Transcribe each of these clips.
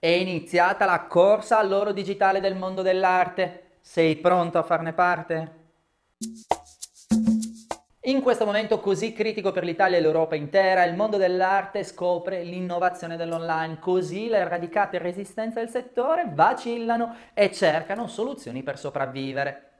È iniziata la corsa all'oro digitale del mondo dell'arte. Sei pronto a farne parte? In questo momento così critico per l'Italia e l'Europa intera, il mondo dell'arte scopre l'innovazione dell'online, così le radicate resistenze del settore vacillano e cercano soluzioni per sopravvivere.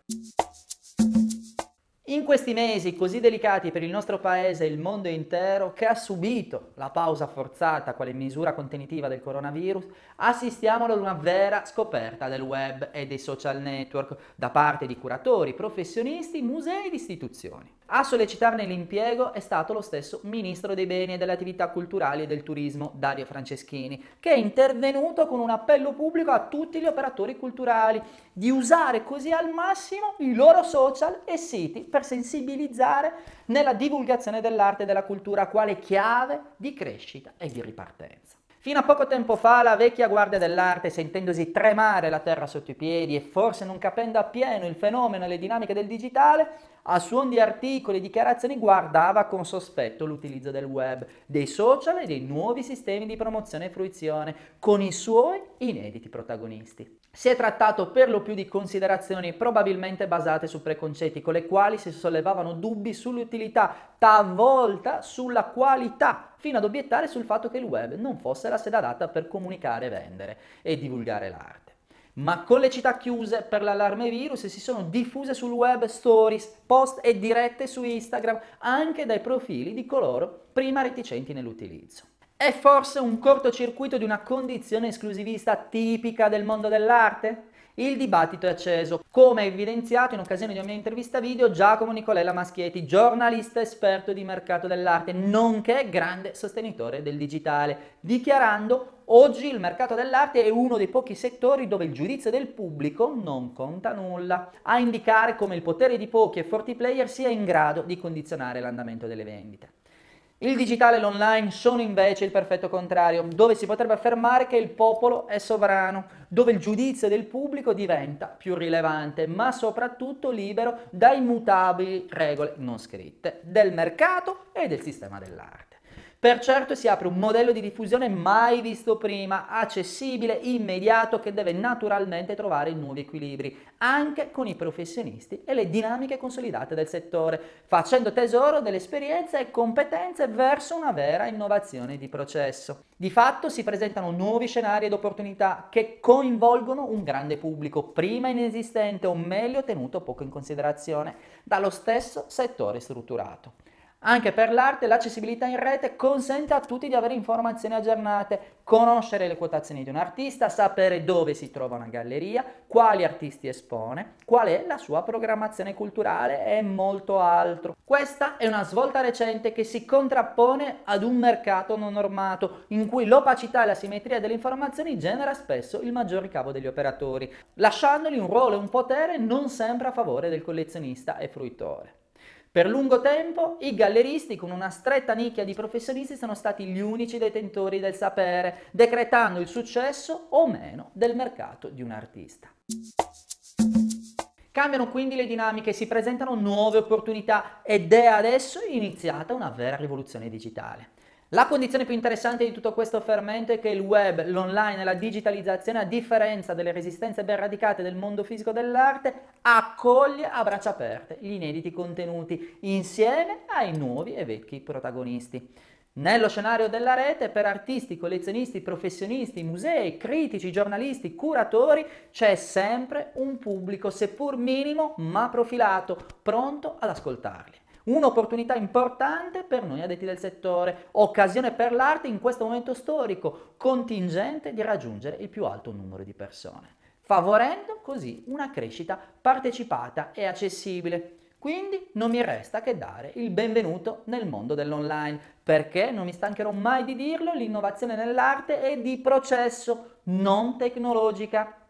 In questi mesi così delicati per il nostro paese e il mondo intero, che ha subito la pausa forzata quale misura contenitiva del coronavirus, assistiamo ad una vera scoperta del web e dei social network da parte di curatori, professionisti, musei ed istituzioni. A sollecitarne l'impiego è stato lo stesso Ministro dei Beni e delle Attività Culturali e del Turismo, Dario Franceschini, che è intervenuto con un appello pubblico a tutti gli operatori culturali di usare così al massimo i loro social e siti per sensibilizzare nella divulgazione dell'arte e della cultura quale chiave di crescita e di ripartenza. Fino a poco tempo fa la vecchia guardia dell'arte, sentendosi tremare la terra sotto i piedi e forse non capendo appieno il fenomeno e le dinamiche del digitale, a suon di articoli e dichiarazioni guardava con sospetto l'utilizzo del web, dei social e dei nuovi sistemi di promozione e fruizione, con i suoi inediti protagonisti. Si è trattato per lo più di considerazioni probabilmente basate su preconcetti con le quali si sollevavano dubbi sull'utilità, talvolta sulla qualità, fino ad obiettare sul fatto che il web non fosse la sede adatta per comunicare, vendere e divulgare l'arte. Ma con le città chiuse per l'allarme virus si sono diffuse sul web stories, post e dirette su Instagram anche dai profili di coloro prima reticenti nell'utilizzo. È forse un cortocircuito di una condizione esclusivista tipica del mondo dell'arte? Il dibattito è acceso, come evidenziato in occasione di una mia intervista video Giacomo Nicolella Maschietti, giornalista esperto di mercato dell'arte, nonché grande sostenitore del digitale, dichiarando: oggi il mercato dell'arte è uno dei pochi settori dove il giudizio del pubblico non conta nulla, a indicare come il potere di pochi e forti player sia in grado di condizionare l'andamento delle vendite. Il digitale e l'online sono invece il perfetto contrario, dove si potrebbe affermare che il popolo è sovrano, dove il giudizio del pubblico diventa più rilevante, ma soprattutto libero da immutabili regole non scritte del mercato e del sistema dell'arte. Per certo si apre un modello di diffusione mai visto prima, accessibile, immediato, che deve naturalmente trovare nuovi equilibri, anche con i professionisti e le dinamiche consolidate del settore, facendo tesoro delle esperienze e competenze verso una vera innovazione di processo. Di fatto si presentano nuovi scenari ed opportunità che coinvolgono un grande pubblico, prima inesistente o meglio tenuto poco in considerazione dallo stesso settore strutturato. Anche per l'arte l'accessibilità in rete consente a tutti di avere informazioni aggiornate, conoscere le quotazioni di un artista, sapere dove si trova una galleria, quali artisti espone, qual è la sua programmazione culturale e molto altro. Questa è una svolta recente che si contrappone ad un mercato non normato, in cui l'opacità e la simmetria delle informazioni genera spesso il maggior ricavo degli operatori, lasciandogli un ruolo e un potere non sempre a favore del collezionista e fruitore. Per lungo tempo i galleristi con una stretta nicchia di professionisti sono stati gli unici detentori del sapere, decretando il successo o meno del mercato di un artista. Cambiano quindi le dinamiche, si presentano nuove opportunità ed è adesso iniziata una vera rivoluzione digitale. La condizione più interessante di tutto questo fermento è che il web, l'online e la digitalizzazione, a differenza delle resistenze ben radicate del mondo fisico dell'arte, accoglie a braccia aperte gli inediti contenuti insieme ai nuovi e vecchi protagonisti. Nello scenario della rete, per artisti, collezionisti, professionisti, musei, critici, giornalisti, curatori, c'è sempre un pubblico, seppur minimo, ma profilato, pronto ad ascoltarli. Un'opportunità importante per noi addetti del settore, occasione per l'arte in questo momento storico, contingente di raggiungere il più alto numero di persone, favorendo così una crescita partecipata e accessibile. Quindi non mi resta che dare il benvenuto nel mondo dell'online, perché, non mi stancherò mai di dirlo, l'innovazione nell'arte è di processo, non tecnologica.